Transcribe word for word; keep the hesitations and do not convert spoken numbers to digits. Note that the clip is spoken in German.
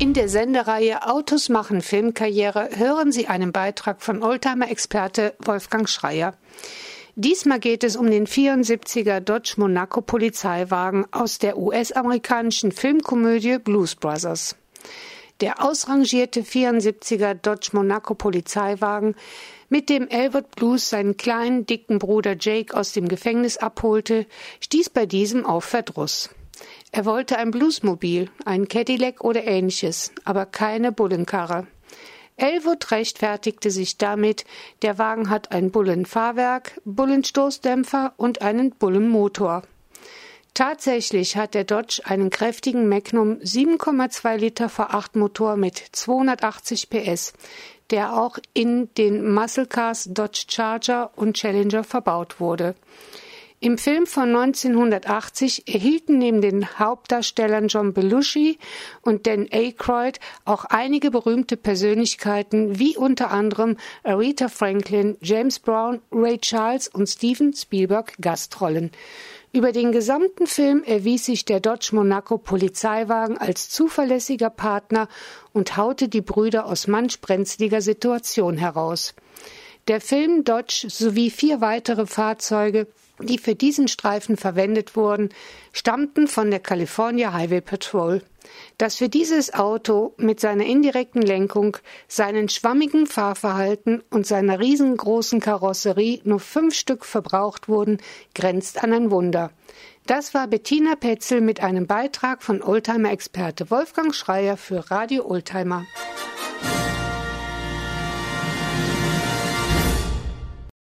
In der Sendereihe Autos machen Filmkarriere hören Sie einen Beitrag von Oldtimer-Experte Wolfgang Schreier. Diesmal geht es um den vierundsiebziger Dodge Monaco Polizeiwagen aus der U S-amerikanischen Filmkomödie Blues Brothers. Der ausrangierte vierundsiebziger Dodge Monaco Polizeiwagen, mit dem Elwood Blues seinen kleinen, dicken Bruder Jake aus dem Gefängnis abholte, stieß bei diesem auf Verdruss. Er wollte ein Bluesmobil, einen Cadillac oder Ähnliches, aber keine Bullenkarre. Elwood rechtfertigte sich damit, der Wagen hat ein Bullenfahrwerk, Bullenstoßdämpfer und einen Bullenmotor. Tatsächlich hat der Dodge einen kräftigen Magnum sieben Komma zwei Liter V acht Motor mit zweihundertachtzig P S, der auch in den Muscle Cars Dodge Charger und Challenger verbaut wurde. Im Film von neunzehnhundertachtzig erhielten neben den Hauptdarstellern John Belushi und Dan Aykroyd auch einige berühmte Persönlichkeiten wie unter anderem Aretha Franklin, James Brown, Ray Charles und Steven Spielberg Gastrollen. Über den gesamten Film erwies sich der Dodge Monaco Polizeiwagen als zuverlässiger Partner und haute die Brüder aus manch brenzliger Situation heraus. Der Film Dodge sowie vier weitere Fahrzeuge, die für diesen Streifen verwendet wurden, stammten von der California Highway Patrol. Dass für dieses Auto mit seiner indirekten Lenkung, seinem schwammigen Fahrverhalten und seiner riesengroßen Karosserie nur fünf Stück verbraucht wurden, grenzt an ein Wunder. Das war Bettina Petzel mit einem Beitrag von Oldtimer-Experte Wolfgang Schreier für Radio Oldtimer.